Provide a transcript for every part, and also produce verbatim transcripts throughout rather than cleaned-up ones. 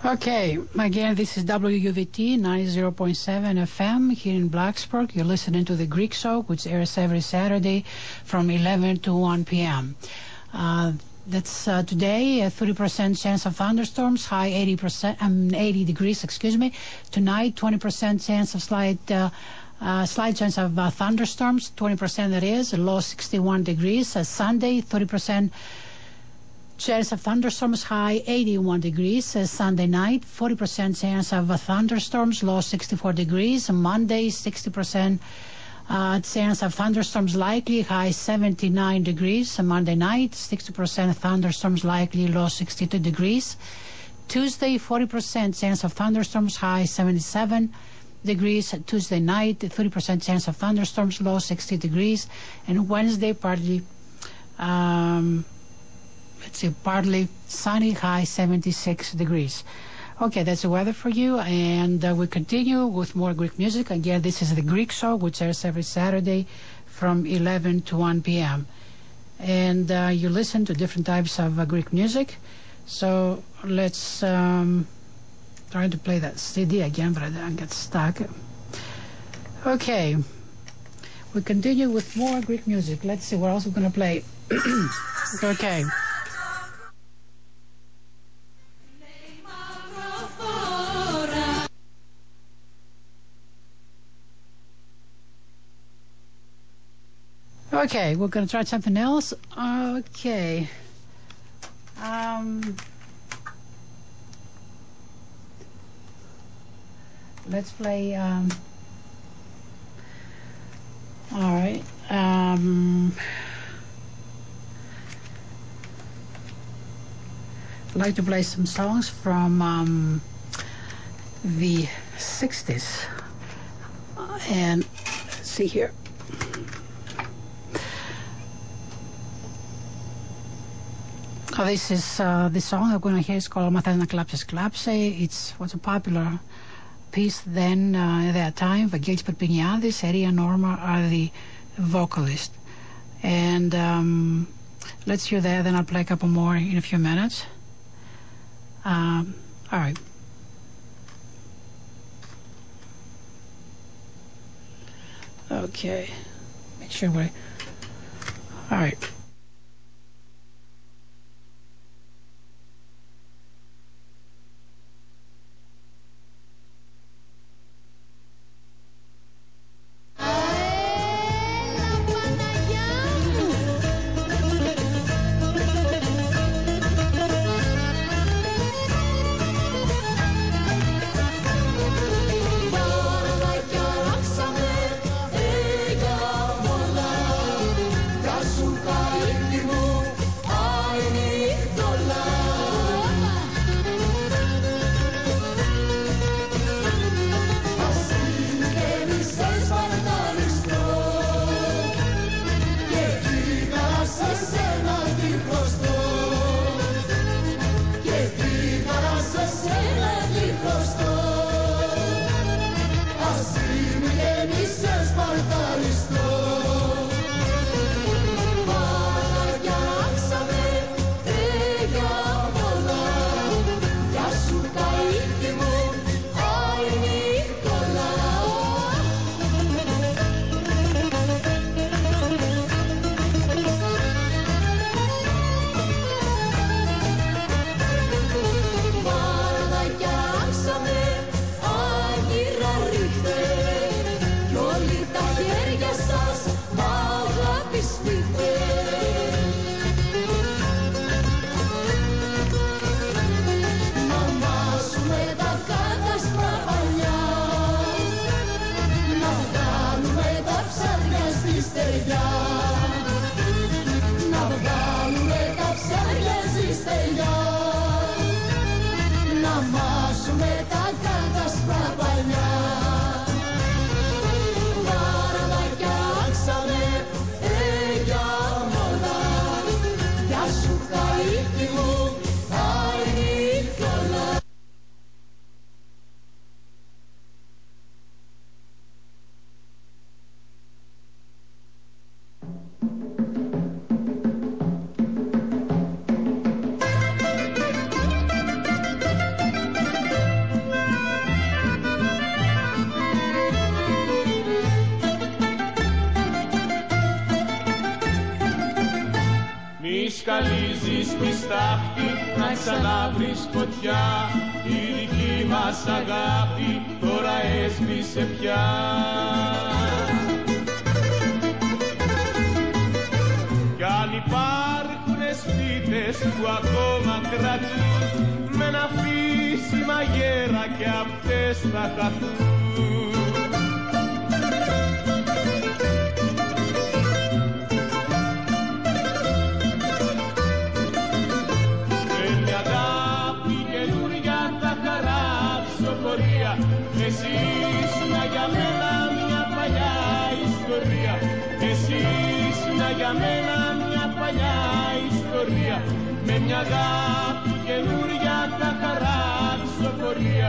Okay, again, this is W U V T ninety point seven F M here in Blacksburg. You're listening to the Greek Show, which airs every Saturday from eleven to one p m Uh, that's uh, today, a thirty percent chance of thunderstorms, high eighty percent, um, eighty degrees, excuse me. Tonight, twenty percent chance of slight, uh, uh, slight chance of uh, thunderstorms, twenty percent that is, low sixty-one degrees. Uh, Sunday, thirty percent chance of thunderstorms, high eighty-one degrees. Uh, Sunday night, forty percent chance of uh, thunderstorms, low sixty-four degrees. Monday, sixty percent uh, chance of thunderstorms likely, high seventy-nine degrees. Uh, Monday night, sixty percent thunderstorms likely, low sixty-two degrees. Tuesday, forty percent chance of thunderstorms, high seventy-seven degrees. Tuesday night, thirty percent chance of thunderstorms, low sixty degrees. And Wednesday, partly um, let's see, partly sunny, high seventy-six degrees. Okay, that's the weather for you, and uh, we continue with more Greek music. Again, this is the Greek Show, which airs every Saturday from eleven to one p m And uh, you listen to different types of uh, Greek music. So let's um, try to play that C D again, but I didn't get stuck. Okay, we continue with more Greek music. Let's see what else we're going to play. Okay. Okay, we're going to try something else. Okay. Um, let's play. Um, all right. Um, I'd like to play some songs from um, the sixties. Uh, and let's see here. Oh, this is uh, the song I'm going to hear is called Mathana Klapses Klapse. It was a popular piece then uh, at that time. Vangelis Perpiniadis, Eria Norma are the vocalists. And um, let's hear that, then I'll play a couple more in a few minutes. Um, all right. Okay. Make sure we... All right. σκαλίζεις τη στάχτη να ξαναβρεις φωτιά. Η δική μας αγάπη τώρα έσβησε πια. Κι αν υπάρχουνε σπίτες που ακόμα κρατούν με ένα φύσιμα γέρα και αυτές θα χαθούν. Εσύ ήσουνα για μένα μια παλιά ιστορία. Εσύ ήσουνα για μένα μια παλιά ιστορία. Με μια αγάπη καινούρια τα χαρά ψηφοφορία.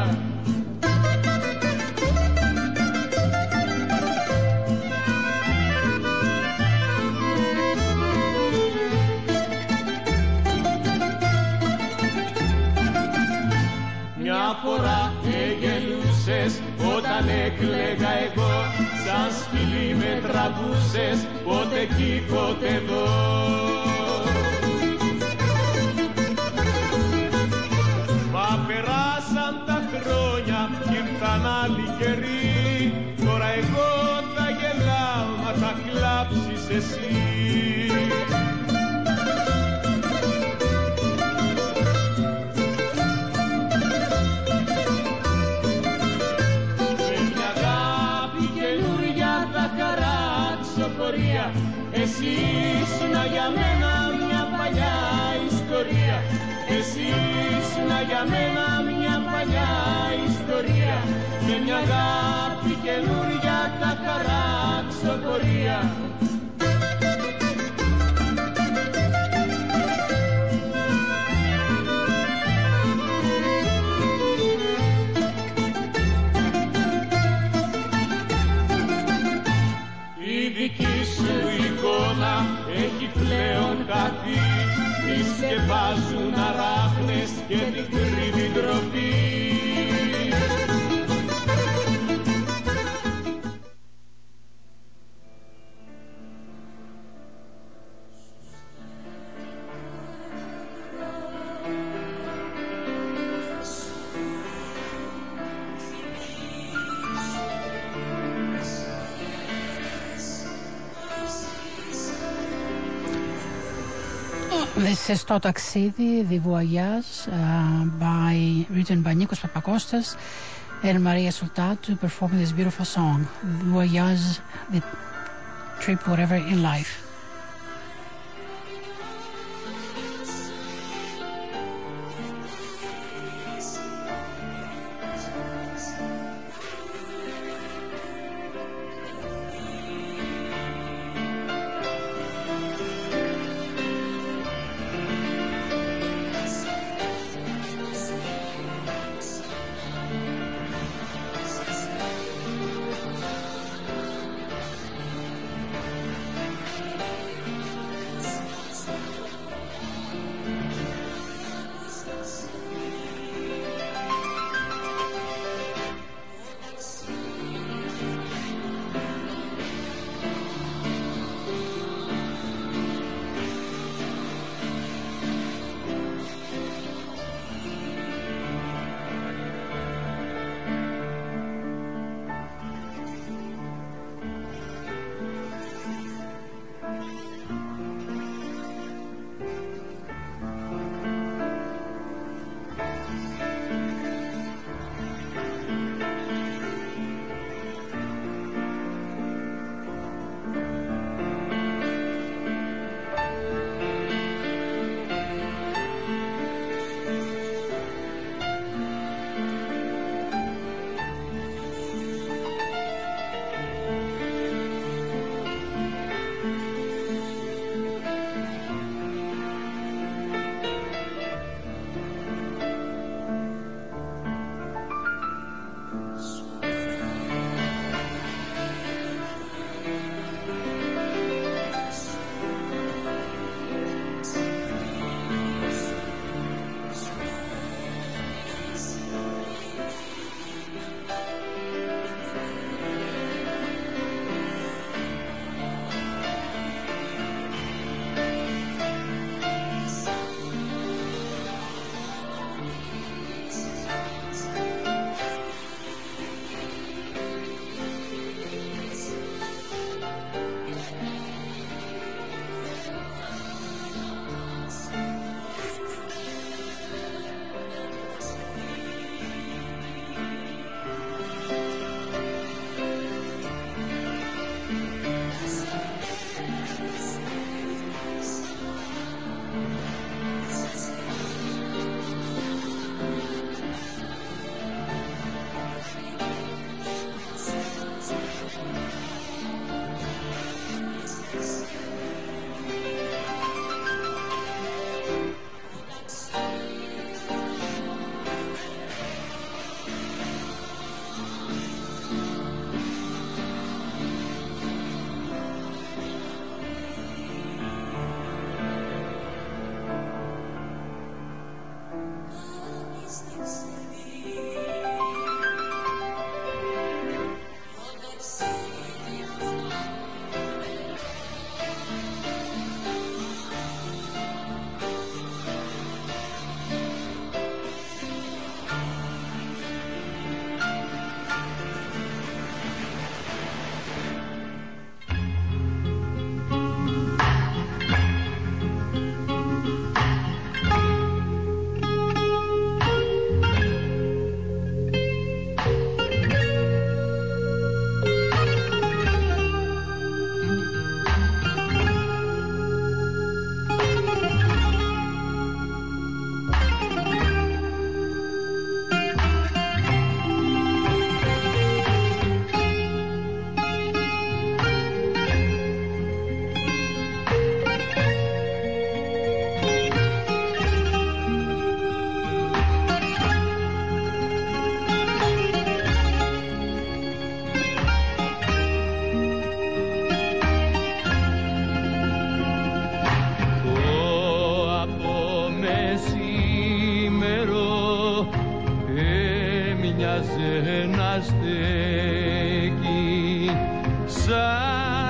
Μια φορά εγελούσες όταν έκλαιγα εγώ, σαν σκυλί με τραβούσες πότε εκεί πότε εδώ. Μα περάσαν τα χρόνια κι ήρθαν άλλοι καιροί. Τώρα εγώ θα γελάω μα θα κλάψεις εσύ. Εσύ ήσουνα για μένα μια παλιά ιστορία. Εσύ ήσουνα για μένα μια παλιά ιστορία. Με μια αγάπη καινούρια τα χαρά ξοφορία. Η δική σου εικόνα έχει πλέον χαθεί. Τη σκεπάζουν αράχνες και την κρύβει ντροπή. This is Το Ταξίδι, The Voyage, uh, by, written by Nikos Papakostas and Maria Sultatu, performing this beautiful song, The Voyage, the trip whatever in life.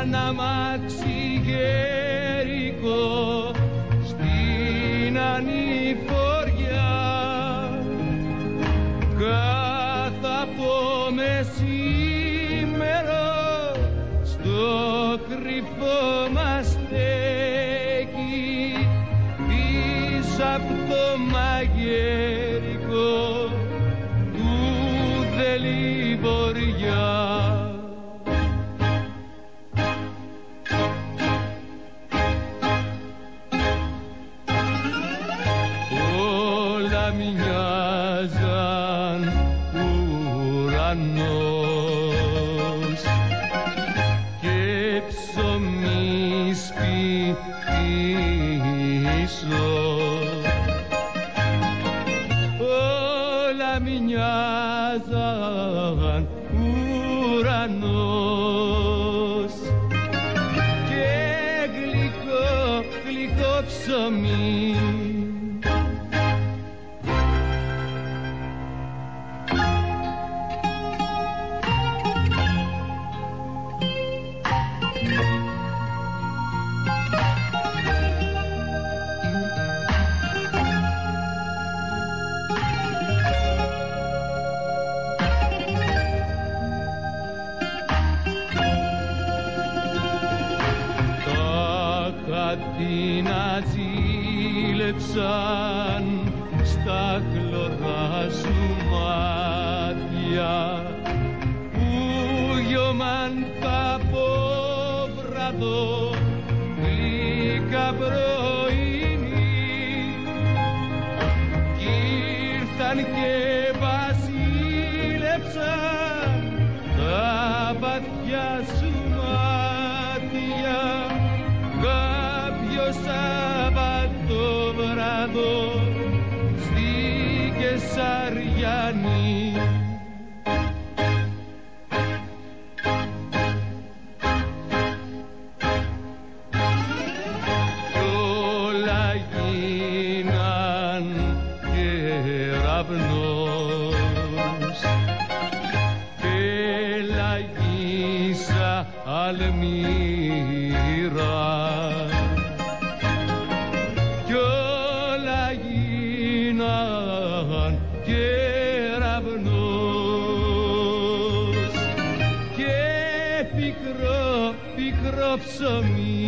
σαν αμάξι γέρικο στην ανηφοριά κάθε από μεσήμερο στο κρυφό μας στέκει πίσω απ' το μαγερικό του Δελιβοριά. Όλα μοιάζαν ουρανός και ψωμί σπιτίσο. Όλα μοιάζαν ουρανός και γλυκό, γλυκό ψωμί. Την αζήλεψαν στα χλωρά σου μάτια που γιωμαν τα απόβραδο γλυκά πρωινή κι ήρθαν και βασίλεψαν τα βαθιά σου μάτια. Σάββατο βράδο στη Κεσαριανή. Κι όλα γίναν κεραυνός και λαγίσα αλμύρα. Ψωμί.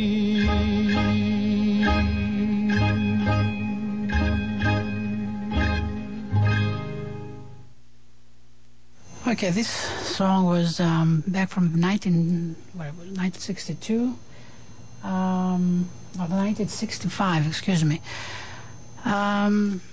Okay, this song was um, back from nineteen, whatever, nineteen sixty-two, um, or nineteen sixty-five, excuse me. Um,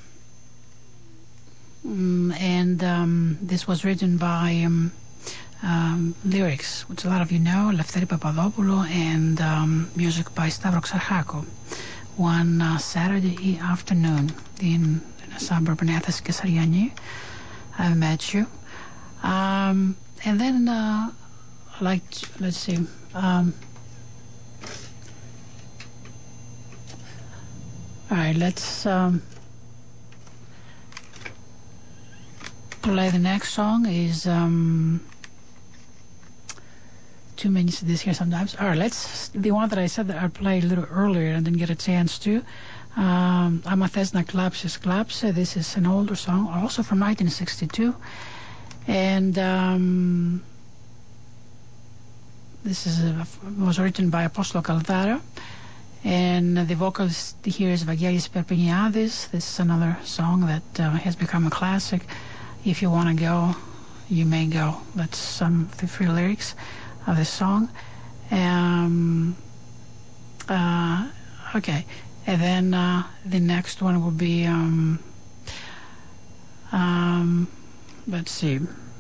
and um, this was written by um, Um, lyrics, which a lot of you know, Leftheri Papadopoulou, and um, music by Stavro Xarchako. One uh, Saturday afternoon in, in a suburb in Athens, Kessariani, I met you. Um, and then, uh, like, let's see, um, all right, let's um, play the next song. Is um, too many C Ds here sometimes. All right, let's, the one that I said that I'd play a little earlier and didn't get a chance to. Um, Amathesna Klapsis Klapse. This is an older song, also from nineteen sixty-two. And um, this is a, was written by Apostolo Kaldara. And the vocalist here is Vangelis Perpiniadis. This is another song that uh, has become a classic. If you want to go, you may go. That's some of the free lyrics of the song. Um, uh, okay, and then uh, the next one will be, um, um, let's see,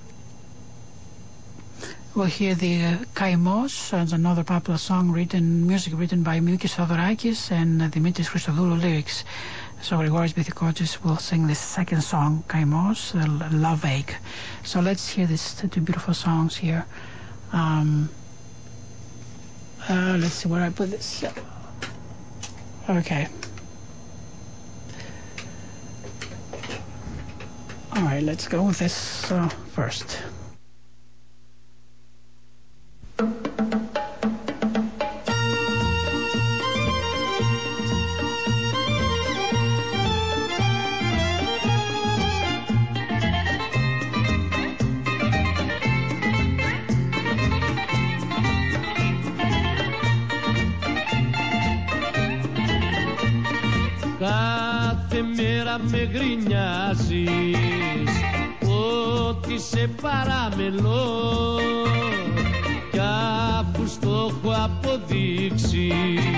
we'll hear the uh, Kaimos, it's another popular song written, music written by Mikis Theodorakis and uh, Dimitris Christodoulou lyrics. So Grigoris Bithikotis will sing the second song, Kaimos, uh, Love Ache. So let's hear these two beautiful songs here. Um, uh, let's see where I put this. Okay. All right, let's go with this uh, first. Κάθε μέρα με γκρινιάζεις ότι σε παραμελώ, κι αφού στο έχω αποδείξει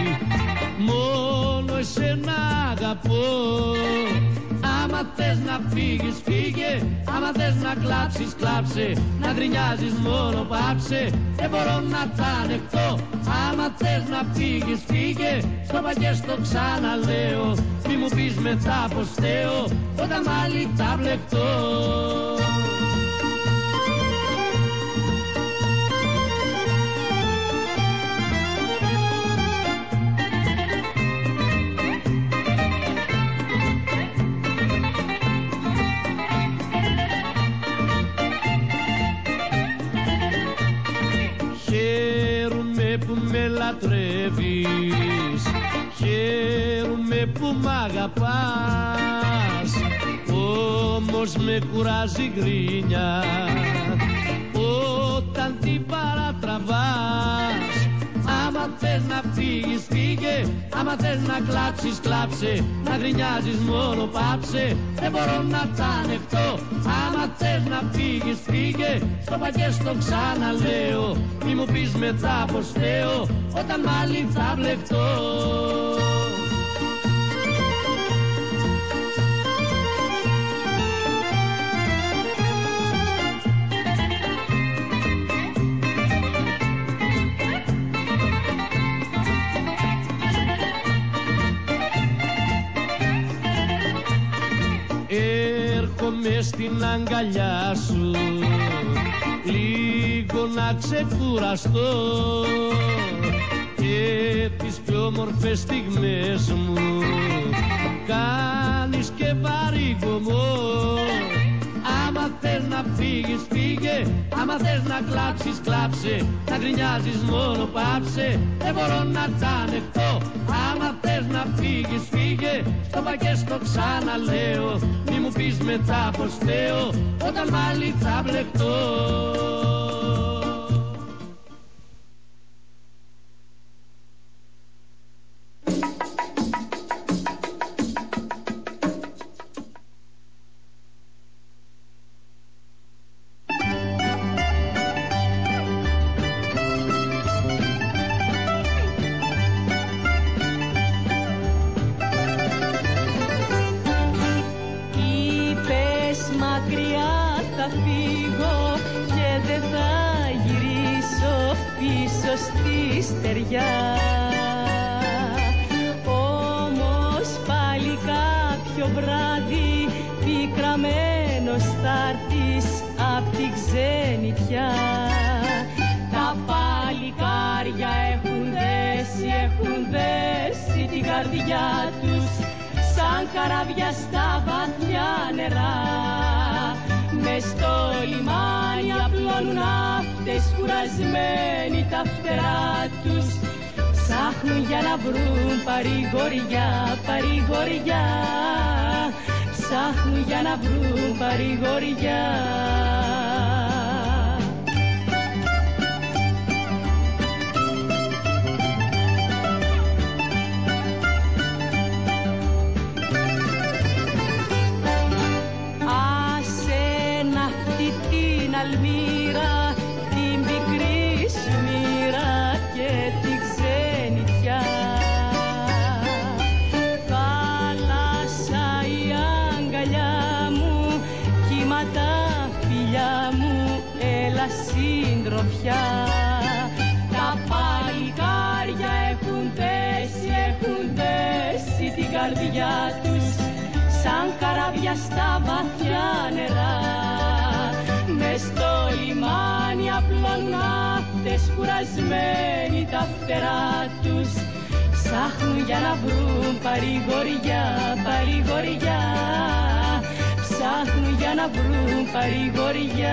μόνο εσένα αγαπώ. Άμα θες να φύγεις φύγε, άμα θες να κλάψεις κλάψε, να γκρινιάζεις μόνο πάψε, δεν μπορώ να τα ανεχτώ. Άμα θες να φύγεις φύγε, στο παγιές το ξαναλέω, μη μου πεις μετά πως θέω, όταν πάλι τα μπλεκτώ. Λατρεύεις, χαίρομαι που μ' αγαπάς, όμως με κουράζει γκρίνια όταν την παρατραβάς. Άμα θες να φύγεις φύγε, άμα θες να κλάψεις κλάψε, να γκρινιάζεις μόνο πάψε, δεν μπορώ να τα ανεχτώ. Άμα θες να φύγεις φύγε, στο παγιές το ξαναλέω, μη μου πεις μετά πως θέω, όταν πάλι θα μπλεχτώ. Έρχομαι στην αγκαλιά σου λίγο να ξεκουραστώ και τις πιο όμορφες στιγμές μου κάνεις και βαρύγωμο. Άμα θες να φύγεις φύγε, άμα θες να κλάψεις κλάψε, να γκρινιάζεις μόνο πάψε, δεν μπορώ να τα ανεχτώ. Άμα θες να φύγεις φύγε, στο παγιές το ξαναλέω, μη μου πεις μετά πως θέω, όταν πάλι θα μπλεχτώ. Παρηγοριά, παρηγοριά, ψάχνουν για να βρουν παρηγοριά. Άσε να αυτή την αλμύρα, την πικρή σου μοίρα και την ξενιτιά. Συντροφιά, τα παλικάρια έχουν δέσει, έχουν δέσει την καρδιά τους σαν καράβια στα βαθιά νερά. Μες στο λιμάνι απλώνουν ναύτες κουρασμένοι τα φτερά τους, ψάχνουν για να βρουν παρηγοριά, παρηγοριά, ψάχνουν για να βρουν παρηγοριά.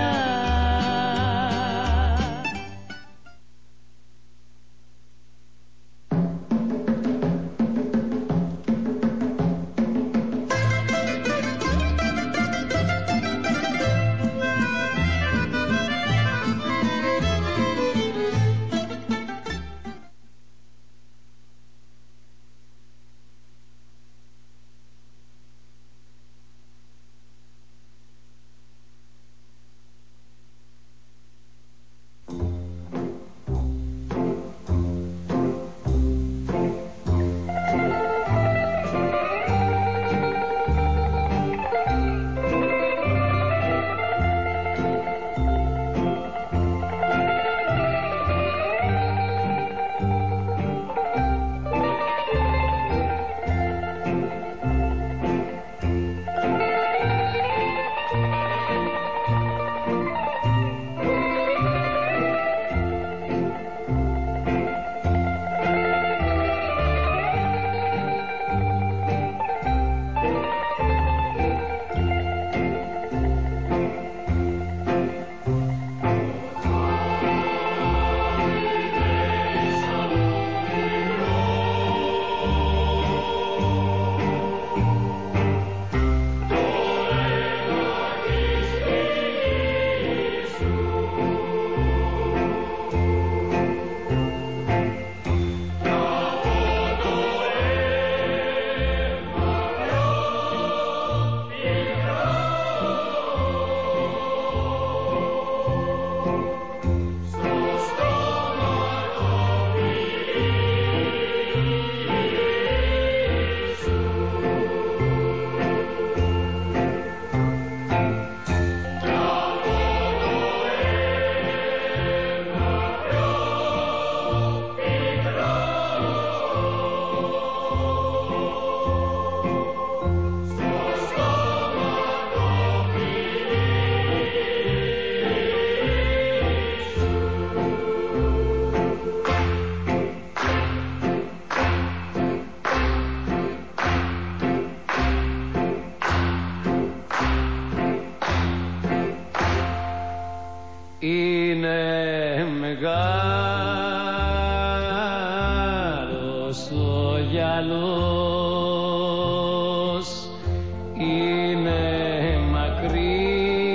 μεγάλος είναι μακρύ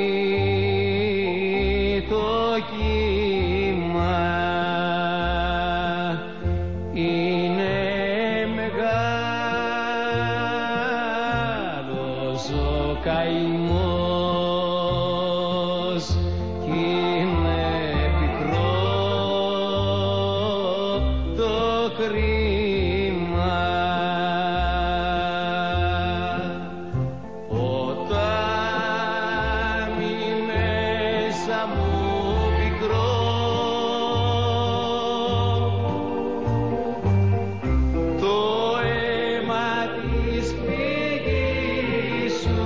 το κύμα, είναι μεγάλος ο καημός κι είναι πικρό το κρίμα. Όταν είμαι μέσα μου πικρό, το αίμα της πληγής σου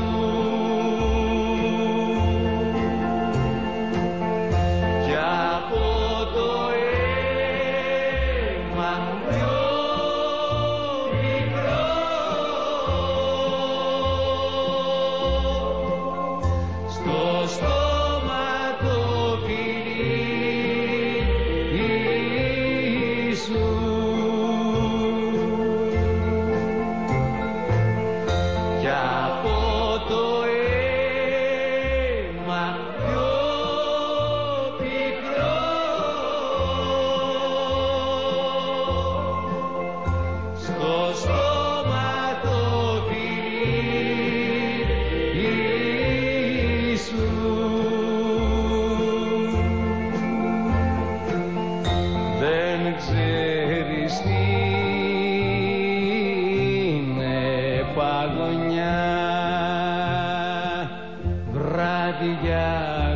κι από το αίμα πιο πικρό στο στόμα το φιλί σου κι από το αίμα πιο πικρό στο στόμα το φιλί σου. Δεν ξέρεις τι είναι παγωνιά, βράδια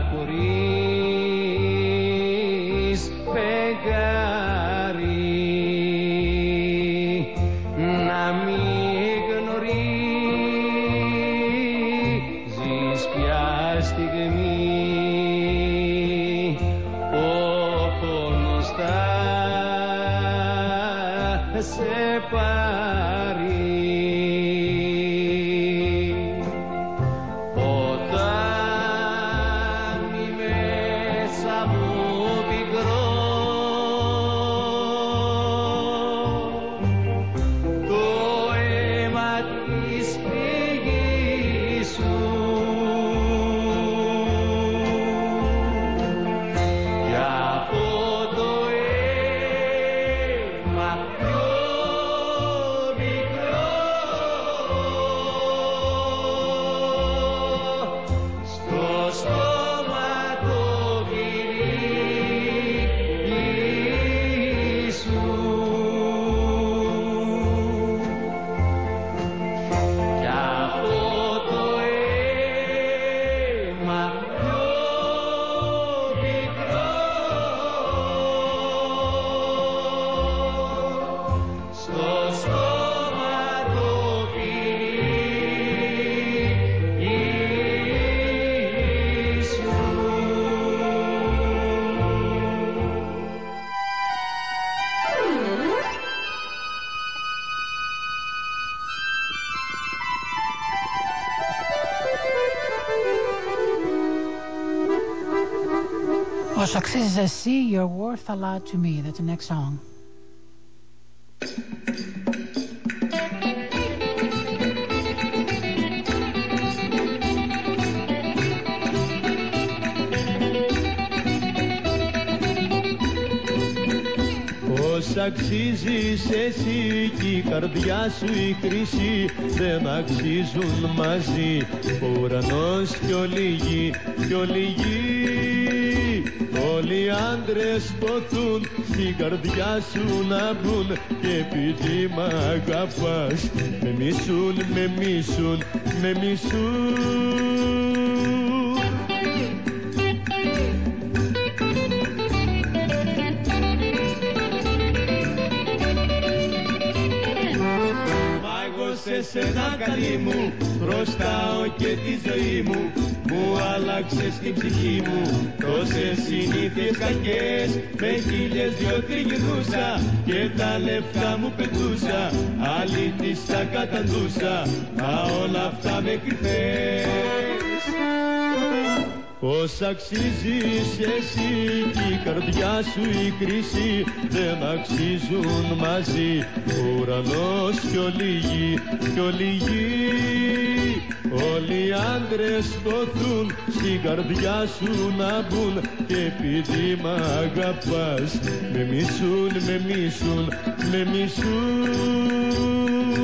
χωρίς φεγγάρι, να μην γνωρίζεις ποια στιγμή ο πόνος θα σε πάρει. Όταν είμαι μέσα μου πικρό, το αίμα της πληγής σου κι από το αίμα πιο πικρό στο στόμα το φιλί σου κι από το αίμα πιο πικρό στο στόμα το φιλί σου. Όσο αξίζεις εσύ, you're worth a lot to me. That's the next song. Πως αξίζεις εσύ κι η καρδιά σου η χρυσή, δεν αξίζουν μαζί ο ουρανός κι όλη η γη, κι όλη η γη. Όλοι οι άντρες ποθούν στην καρδιά σου να μπουν και επειδή μ' αγαπάς με μισούν, με μισούν, με μισούν. Σε σένα καλή μου χρωστάω και τη ζωή μου, μου άλλαξες την ψυχή μου τόσες συνήθειες κακές, με χίλιες δυο τριγυρνούσα και τα λεφτά μου πετούσα, άλλη της τα καταντούσα, μα όλα αυτά με κρυφές. Πώς αξίζεις εσύ κι η καρδιά σου η κρίση δεν αξίζουν μαζί ο ουρανός κι όλη η γη, κι όλη η γη. Όλοι οι άντρες ποθούν στην καρδιά σου να μπουν και επειδή μ' αγαπάς με μισούν, με μισούν, με μισούν.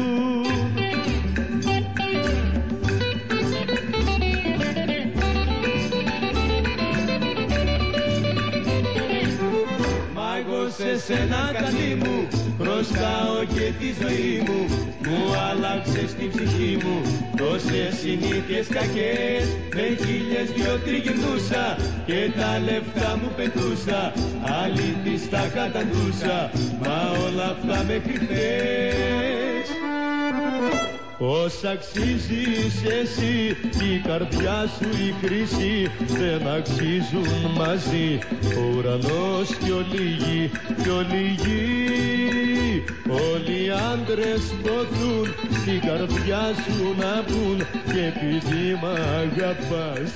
Σε σένα καλή μου προσκάω και τη ζωή μου, μου άλλαξες την ψυχή μου τόσες συνήθειες κακές, με χίλιες δυο τριγυρνούσα και τα λεφτά μου πετούσα, αλήθης τα καταντούσα, μα όλα αυτά μέχρι χθες. Πώς αξίζεις εσύ κι η καρδιά σου η χρήση δεν αξίζουν μαζί ο ουρανός κι όλη η γη, κι όλη η γη. Όλοι οι άντρες ποθούν στην καρδιά σου να μπουν και επειδή μ' αγαπάς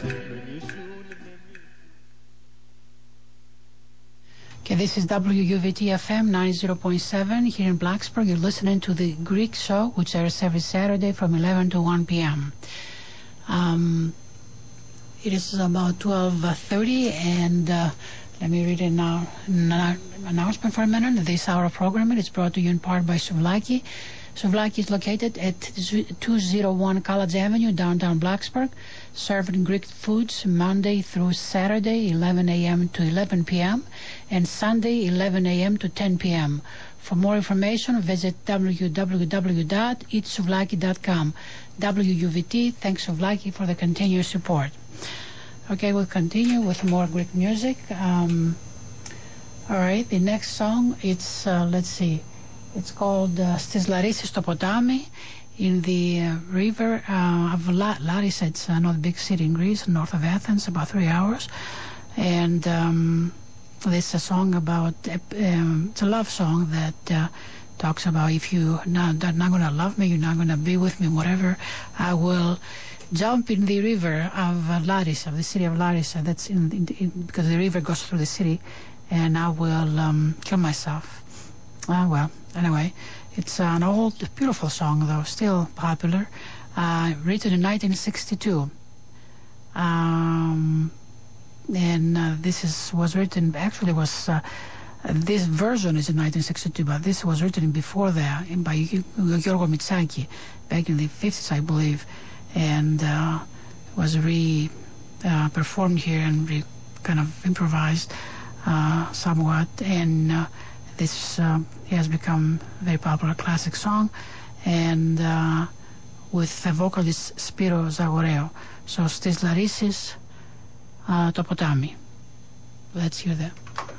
Okay, this is W U V T F M ninety point seven here in Blacksburg. You're listening to the Greek Show, which airs every Saturday from eleven to one p.m. Um, it is about twelve thirty, and uh, let me read an, uh, an announcement for a minute. This hour of programming is brought to you in part by Souvlaki. Souvlaki is located at two oh one College Avenue, downtown Blacksburg, serving Greek foods Monday through Saturday, eleven a.m. to eleven p.m. and Sunday, eleven a.m. to ten p.m. For more information, visit w w w dot eat souvlaki dot com. W U V T, thanks Souvlaki for the continuous support. Okay, we'll continue with more Greek music. Um, all right, the next song, it's, uh, let's see, it's called uh, Stis Larissis στο ποτάμι, in the uh, river uh, of La- Larissa. It's another big city in Greece, north of Athens, about three hours. And um, this is a song about, uh, um, it's a love song that uh, talks about if you're not, not going to love me, you're not going to be with me, whatever, I will jump in the river of uh, Larissa, of the city of Larissa. That's in, in, in, because the river goes through the city, and I will um, kill myself. Ah, well, anyway, it's an old, beautiful song, though, still popular, uh, written in nineteen sixty-two. Um, and uh, this is was written, actually was, uh, this version is in nineteen sixty-two, but this was written before that by Giorgos Mitsaki, back in the fifties, I believe, and uh, was re-performed uh, here and re kind of improvised uh, somewhat, and uh, this uh, has become a very popular classic song, and uh, with the vocalist Spiro Zagoreo. So, Stis Larissis, uh, το ποτάμι. Let's hear that.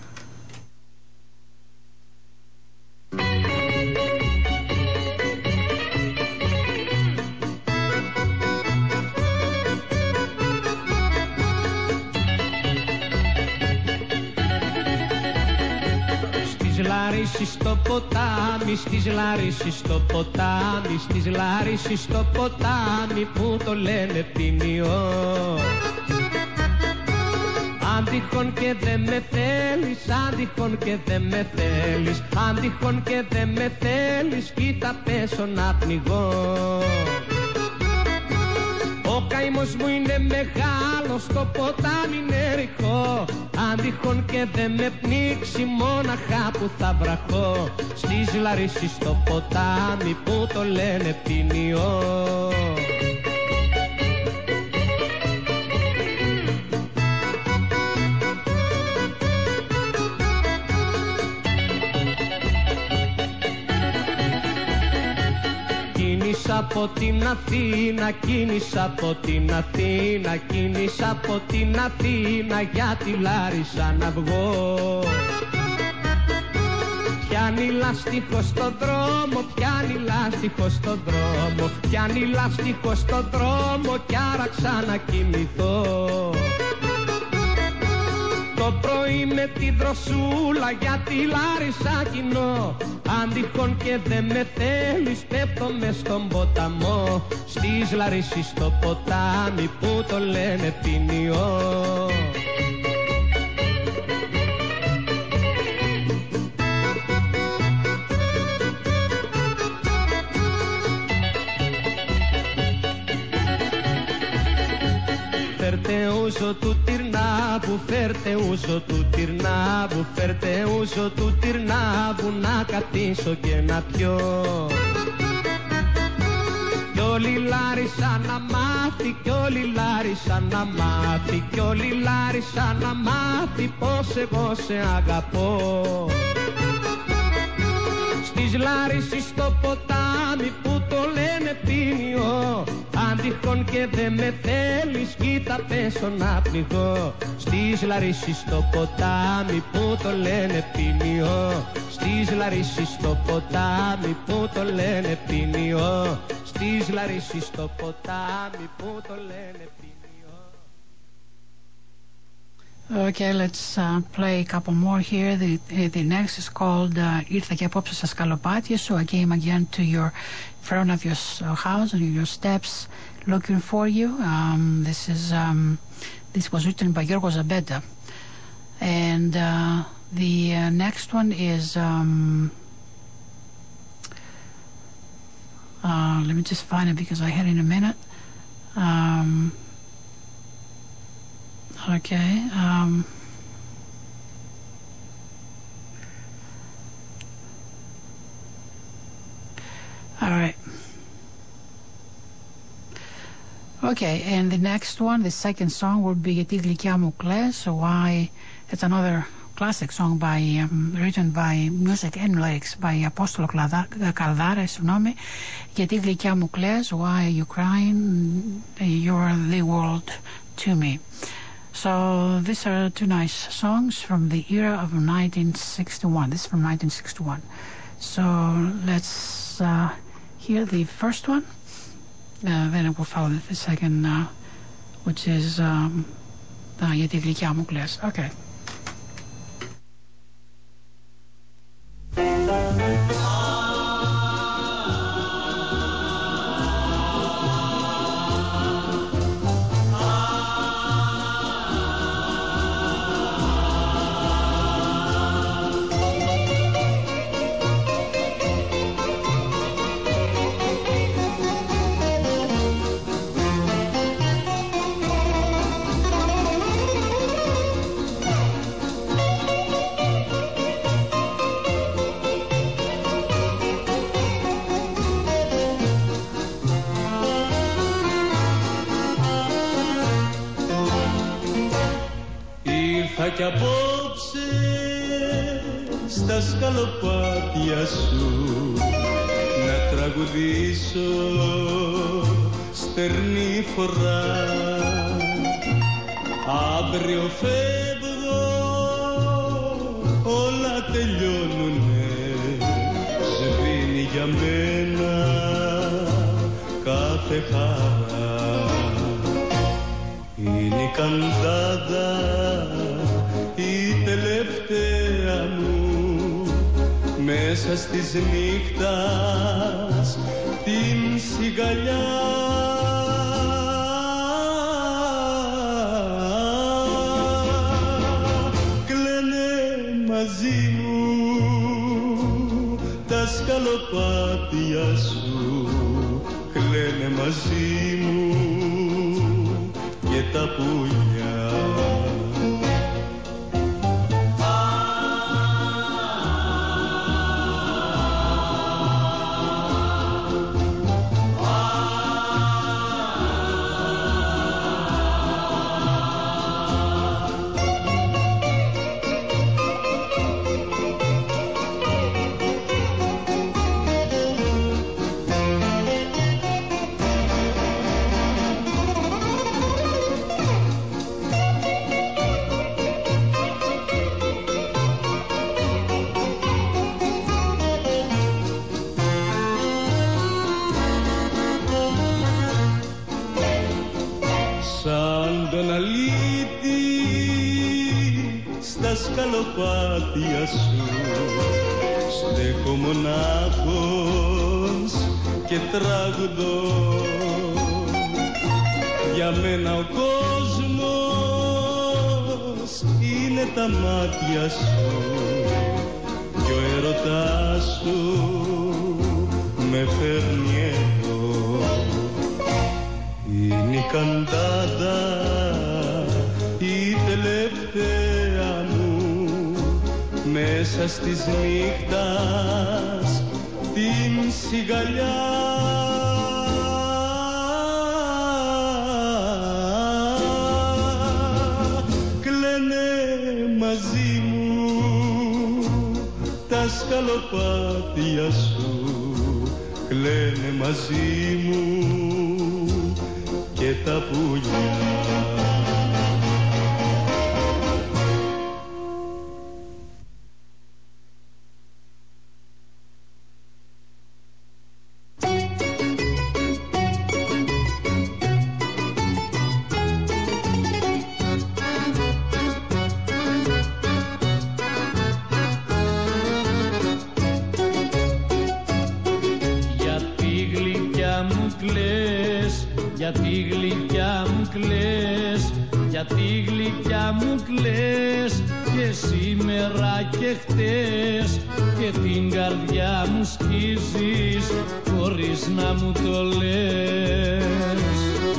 Λαρίσι στο ποτάμι, στις Λαρίσι στο ποτάμι, στις Λαρίσι στο ποτάμι που το λένε ποινιό. Αν τυχόν και δεν με θέλεις, αν τυχόν και δεν με θέλεις, αν τυχόν και δεν με θέλεις, κοίτα πέσω να πνιγώ. Ο καημός μου είναι μεγάλος, το ποτάμι είναι ρηχό. Αν τυχόν και δεν με πνίξει, μόναχα που θα βραχώ. Στις Λαρίσι στο ποτάμι που το λένε ποινιό. Κίνησα από την Αθήνα, κίνησα από την Αθήνα, κίνησα από την Αθήνα για τη Λάρισα να βγω. Πιάνει λάστιχο στον δρόμο, πιάνει λάστιχο στον δρόμο, πιάνει λάστιχο στον δρόμο κι άρα ξανακοιμηθώ. το πρωί με τη δροσούλα για τη Λάρισα κοινό. Αν τυχόν και δεν με θέλεις πέφτω μες στον ποταμό, στις Λαρίσσης στο ποτάμι που το λένε Ποινιό. Φέρτε ούζο του Τυρνάβου, φέρτε ούζο του Τυρνάβου, φέρτε ούζο του Τυρνάβου να κατήσω και να πιω. Κι όλη Λάρισα να μάθει, κι όλη Λάρισα να μάθει, κι όλη Λάρισα να μάθει πως εγώ σε αγαπώ. Στις Λάρισσης στο ποτάμι που το λένε Ποινιό, αν τυχόν και δεν με θέλεις κοίτα πέσω να πληγώ. Στις Λαρίσσης στο ποτάμι που το λένε Ποινιό, στις Λαρίσσης στο ποτάμι που το λένε Ποινιό, στις Λαρίσσης στο ποτάμι που το λένε Ποινιό. Okay, let's uh, play a couple more here. The, the next is called uh, Ήρθα και απόψε στα σκαλοπάτια. So I came again to your front of your house and your steps looking for you. Um, this is um, this was written by Giorgos Zabeta. And uh, the uh, next one is um, uh, let me just find it because I had it in a minute. Um, Okay. Um, all right. Okay, and the next one, the second song, will be «Γιατί γλυκιά μου κλαις». Why? It's another classic song by um, written by music and lyrics by Apostolo Καλδάρα. Συγγνώμη. «Γιατί γλυκιά μου κλαις». Why are you crying? You're the world to me. So these are two nice songs from the era of nineteen sixty-one. This is from nineteen sixty-one. So let's uh, hear the first one. Uh, then it will follow the second, uh, which is um, uh, «Γιατί γλυκιά μου κλαις». Okay. Κι απόψε στα σκαλοπάτια σου να τραγουδήσω στερνή φορά. Αύριο φεύγω, όλα τελειώνουνε, σβήνει για μένα κάθε χαρά. Είναι η καντάδα η τελευταία μου μέσα στις νύχτας την σιγαλιά. Κλαίνε μαζί μου τα σκαλοπάτια σου, κλαίνε μαζί μου και τα πουλιά. σκαλοπάτια σου στέκω μονάχος και τραγουδώ. Για μένα ο κόσμος είναι τα μάτια σου κι ο έρωτάς σου με φέρνει εδώ. Είναι η καντάτα η τελευταία μου μέσα στις νύχτας την σιγαλιά. Κλαίνε μαζί μου τα σκαλοπάτια σου, κλαίνε μαζί μου και τα πουλιά. Γιατί γλυκιά μου κλαις, γιατί γλυκιά μου κλαις και σήμερα και χτες και την καρδιά μου σκίζεις χωρίς να μου το λες.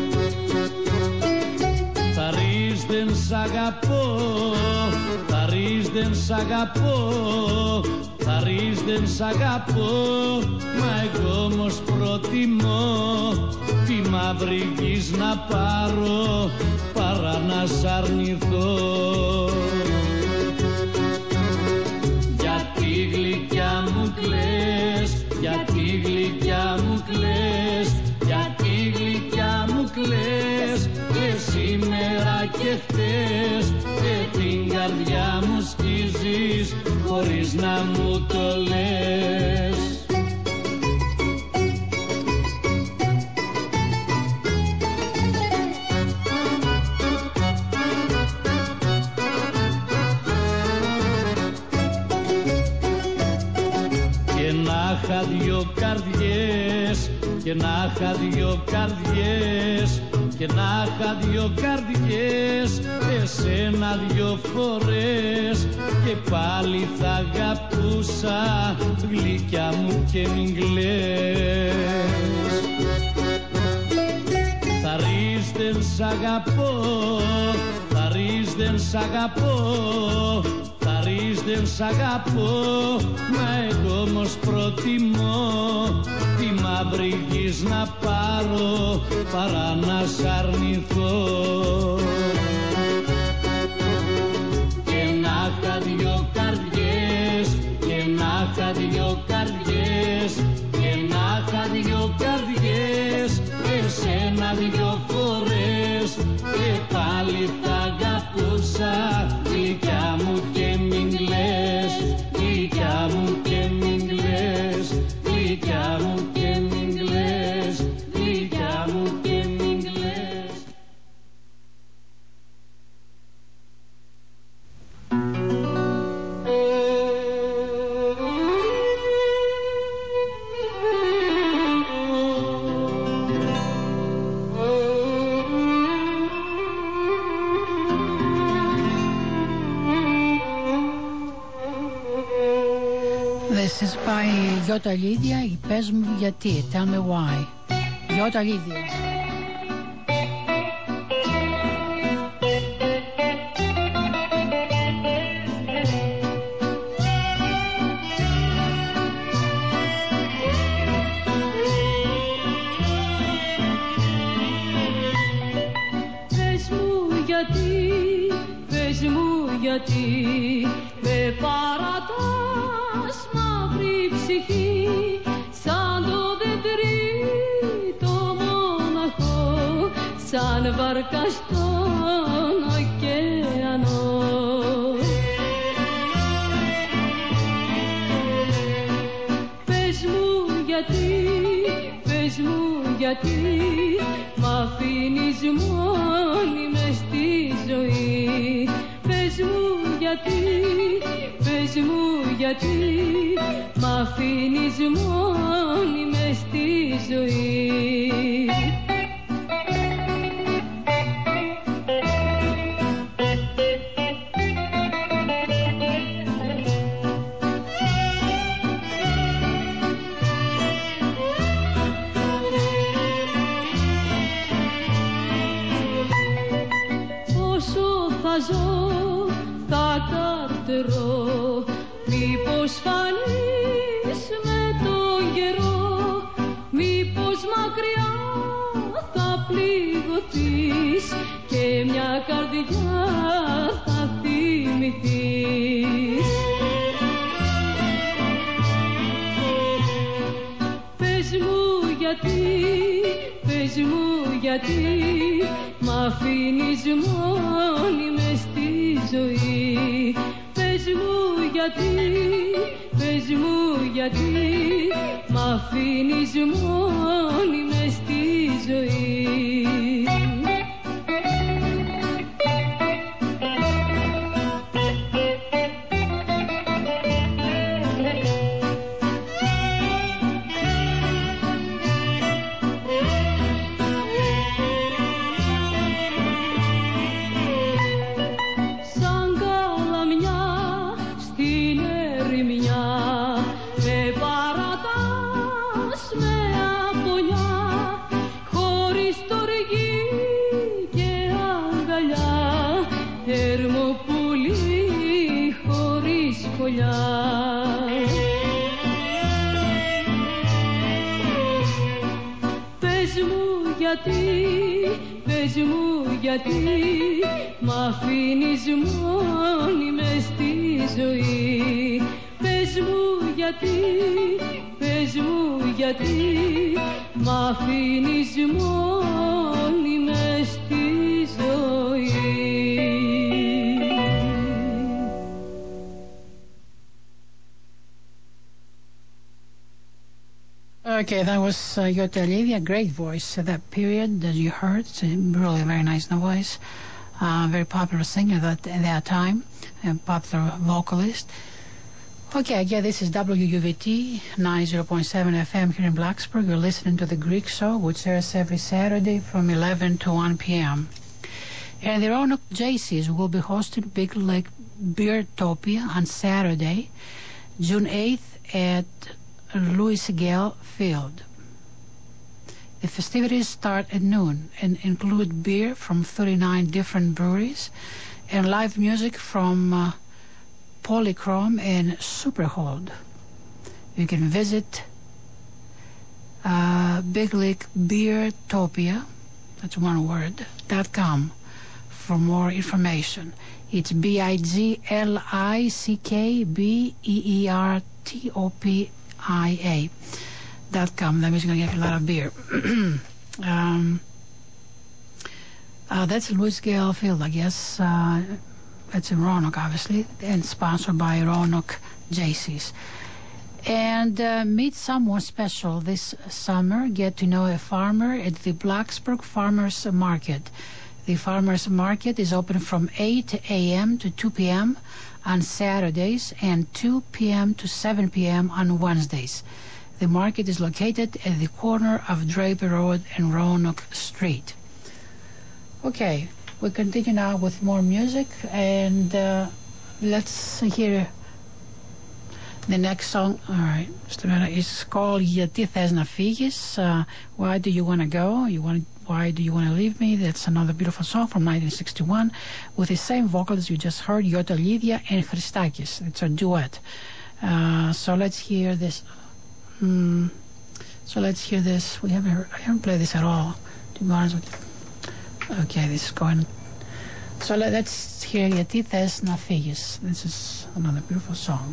Θα ρεις δεν σ' αγαπώ, θα ρεις δεν σ' αγαπώ, θα ρεις δεν σ' αγαπώ, μα εγώ όμως προτιμώ τη μαύρη γης να πάρω παρά να σ' αρνηθώ. Γιατί γλυκιά μου κλαις, γιατί γλυκιά μου κλαις, γιατί γλυκιά μου κλαις και σήμερα και χτες και την καρδιά μου σκίζεις χωρίς να μου το λες. Δυο καρδιές και να είχα δυο καρδιές και να είχα δυο καρδιές εσένα δυο φορές και πάλι θα αγαπούσα γλυκιά μου και μην κλαις. Θα ρεις δεν σ' αγαπώ, θα ρεις δεν σ' αγαπώ, θα ρεις δεν σ' αγαπώ, μα εγώ όμως προτιμώ τη μαύρη γης να πάρω παρά να σ' αρνηθώ. Και να είχα δυο καρδιές, και να είχα δυο καρδιές, και να είχα δυο καρδιές εσένα δυο φορές και πάλι θα αγαπούσα γλυκιά μου και μην κλαις, γλυκιά μου και μην κλαις, γλυκιά μου και μην κλαις, γλυκιά μου και μην κλαις. This is by Γιώτα Λίδια, η πες μου γιατί, tell me why. Γιώτα Λίδια. Πες μου γιατί, πες μου γιατί με παρατάς μαύρη ψυχή σαν το δεντρί το μόναχο, σαν βάρκα στον ωκεανό. Πες μου γιατί, πες μου γιατί μ' αφήνεις μόνη μες στη ζωή. Πες μου γιατί γιατί, πες μου γιατί μ' αφήνεις μόνη μες στη ζωή. Ζω, θα καρτερώ, μήπως φανείς με τον καιρό, μήπως μακριά θα πληγωθείς και μια καρδιά θα θυμηθείς. Πες μου γιατί, πες μου γιατί μ' αφήνεις μόνη μες στη ζωή. Πες μου γιατί, πες μου γιατί μ' αφήνεις μόνη μες στη ζωή. Πες μου γιατί μ' αφήνεις μόνη μες στη ζωή. Πες μου γιατί, πες μου γιατί μ' αφήνεις μόνη μες στη ζωή. Okay, that was uh, Yota Olivia, great voice. Uh, that period that you heard, it's a really very nice voice. Uh, very popular singer that at that time, a popular vocalist. Okay, again, this is W U V T ninety point seven F M here in Blacksburg. You're listening to the Greek Show, which airs every Saturday from eleven to one p m And the Roanoke Jaycees will be hosting Big Lake Beertopia on Saturday, June eighth at Louis Gale Field. The festivities start at noon and include beer from thirty-nine different breweries and live music from uh, Polychrome and Superhold. You can visit uh, Big Lake Beertopia, that's one word, dot com for more information. It's B I G L I C K B E E R T O P I A dot com. That means you're going to get a lot of beer. um, uh, that's Louis Gale Field, I guess. Uh, it's in Roanoke, obviously, and sponsored by Roanoke Jaycees. And uh, meet someone special this summer. Get to know a farmer at the Blacksburg Farmers Market. The Farmers Market is open from eight a m to two p m on Saturdays and two p m to seven p m on Wednesdays. The market is located at the corner of Draper Road and Roanoke Street. Okay, we continue now with more music, and uh, let's hear the next song. All right, just a minute. It's called Γιατί θες να φύγεις? Uh, why do you want to go? You want Why do you want to leave me? That's another beautiful song from nineteen sixty-one with the same vocalists you just heard, Yota Olivia and Christakis. It's a duet. Uh, so let's hear this. Mm, so let's hear this. We haven't heard, I haven't played this at all, to be honest with you. Okay, this is going. So let, let's hear Γιατί θες να φύγεις. This is another beautiful song.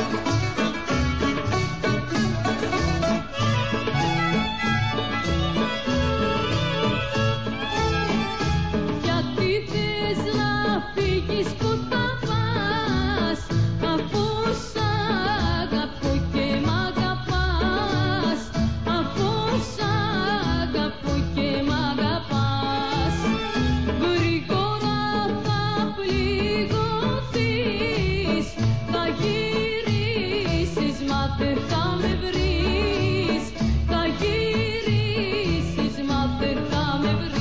Thank you. μάθε θα με βρεις, θα γυρίσεις, μάθε θα με βρεις.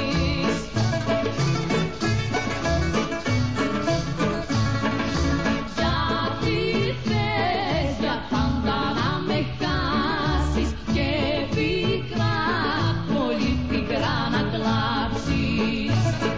Γιατί θες για πάντα να με χάσεις και πικρά, πολύ πικρά να κλάψεις.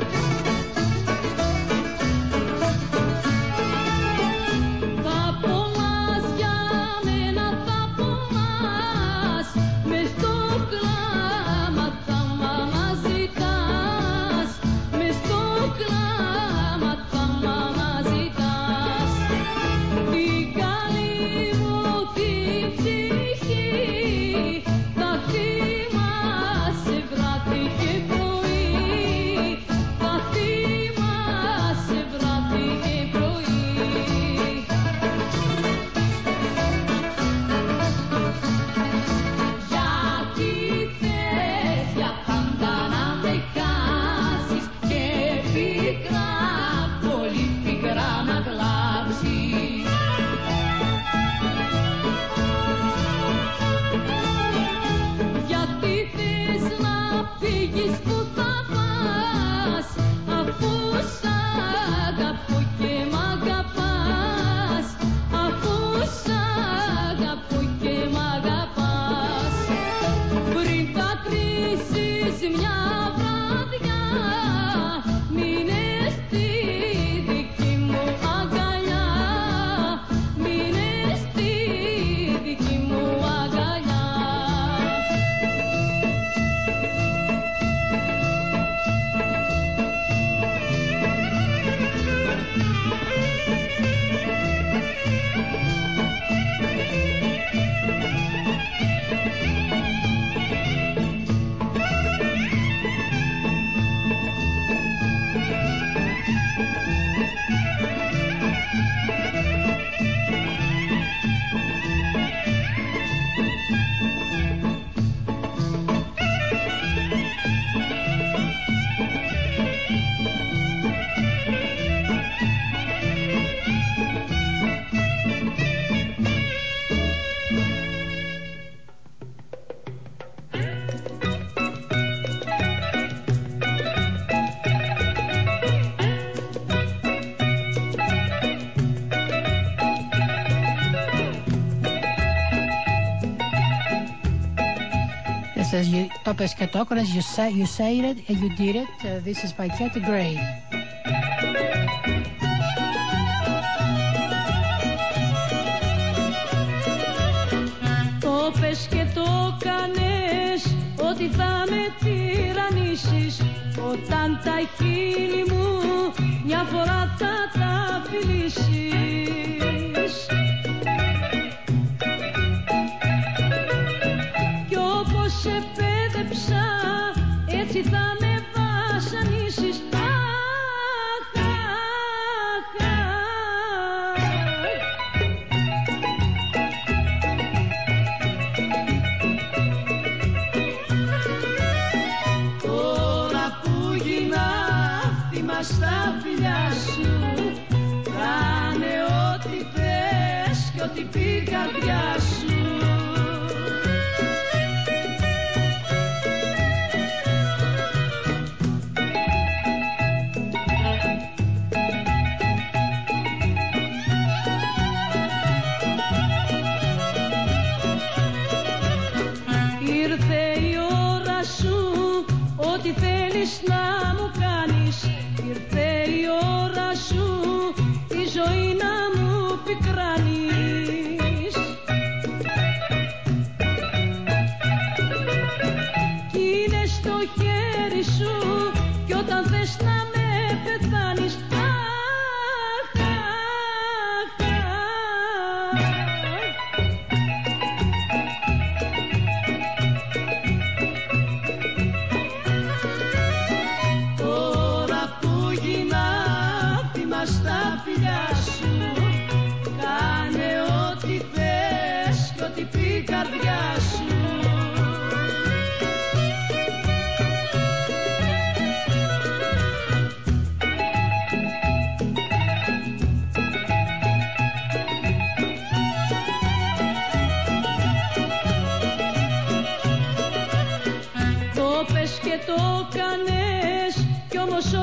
Θα πονάς για μένα, θα πονάς, μες στο κλάμα θα μ' αναζητάς, μες στο κλάμα θα μ' αναζητάς. Την καλή μου την ψυχή θα θυμάσαι βράδυ και πρωί, θα θυμάσαι βράδυ και πρωί. Γιατί θες για πάντα να με χάσεις και πικρά, πολύ πικρά να κλάψεις. Γιατί θες να φύγεις, που θα πας, αφού σ' αγαπώ και μ' αγαπάς, αφού σ' αγαπώ και μ' αγαπάς. Πριν θα κλείσεις μια βραδιά, μείνε στη δική μου αγκαλιά, μείνε στη δική μου αγκαλιά. This is you, το πες και το έκανες, you say, you say it and you did it. Uh, this is by Katy Gray. Το πες και το κάνες, ότι θα με τυραννήσεις, όταν τα χείλη μου μια φορά θα τα φιλήσεις. Κι όπως σε πέδεψα, έτσι θα με βασανίσεις. Αχ, αχ, αχ. Τώρα που γίνα θύμα στα φιλιά σου, κάνε ό,τι θες κι ό,τι πει η καρδιά σου. Ήρθε η ώρα σου, ό,τι θέλεις να μου κάνεις. Ήρθε η ώρα σου, τη ζωή να μου πικράνεις. Κι είναι στο χέρι σου, κι όταν θες να με πεθάνεις. Αχ, αχ, αχ. Τώρα που γίνα θύμα στα φιλιά σου, κάνε ό,τι θες κι ό,τι πει η καρδιά σου.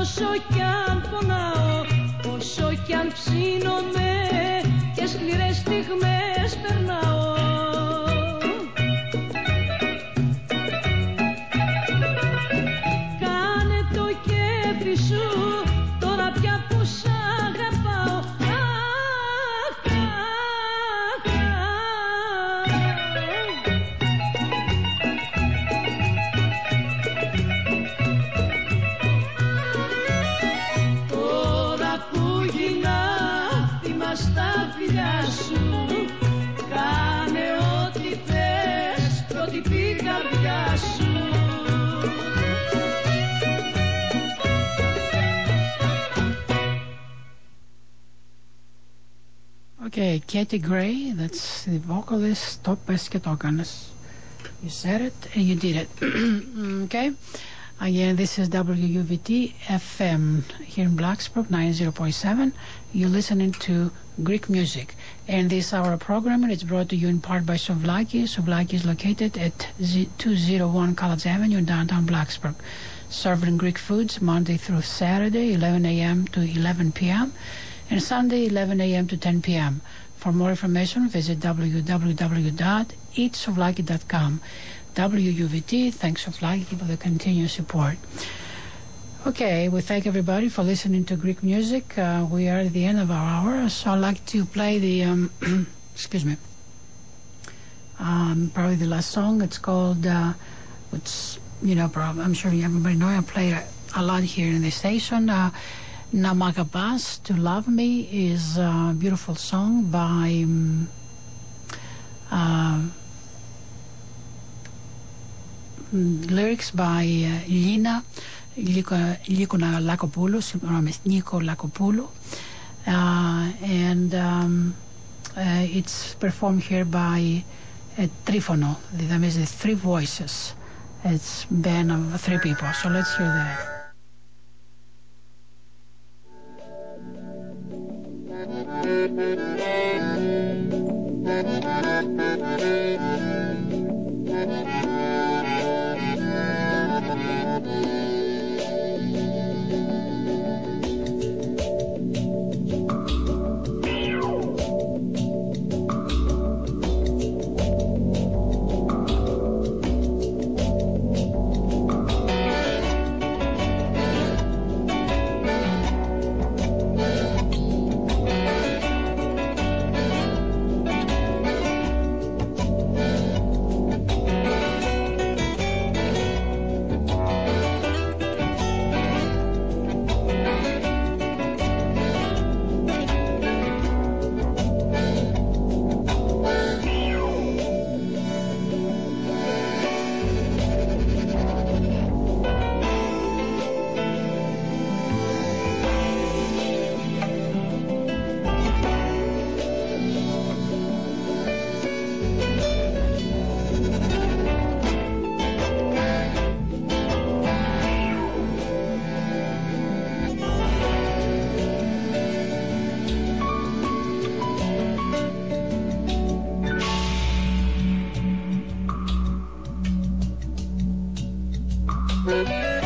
όσο κι αν πονάω, όσο κι αν ψήνομαι και σκληρές στιγμές περνάω. Κάνε το κέφι σου τώρα πια που σ' αγαπάω. Αχ, αχ, τώρα που γίνα θύμα στα φιλιά σου, κάνε ό,τι θες κι ό,τι πει η καρδιά σου. Okay, Katie Gray, that's the vocalist, το πες και το έκανες. You said it and you did it. Okay, again, this is W U V T F M here in Blacksburg, ninety point seven. You're listening to Greek music. And this hour program is brought to you in part by Souvlaki. Souvlaki is located at two oh one College Avenue, downtown Blacksburg. Serving Greek foods Monday through Saturday, eleven a m to eleven p m and Sunday, eleven a m to ten p m For more information, visit w w w dot eat souvlaki dot com. W U V T, thanks Souvlaki for the continued support. Okay, we thank everybody for listening to Greek music. Uh, we are at the end of our hour, so I'd like to play the, um, excuse me, um, probably the last song. It's called, uh, which, you know, probably, I'm sure everybody know I play it a lot here in the station. Uh, Namagabas, To Love Me, is a beautiful song by um, uh, lyrics by uh, Lina Likuna Lakopoulou, Nico Lakopoulou, uh, and um, uh, it's performed here by uh, Trifono. That means the three voices. It's a band of three people. So let's hear that. Thank you.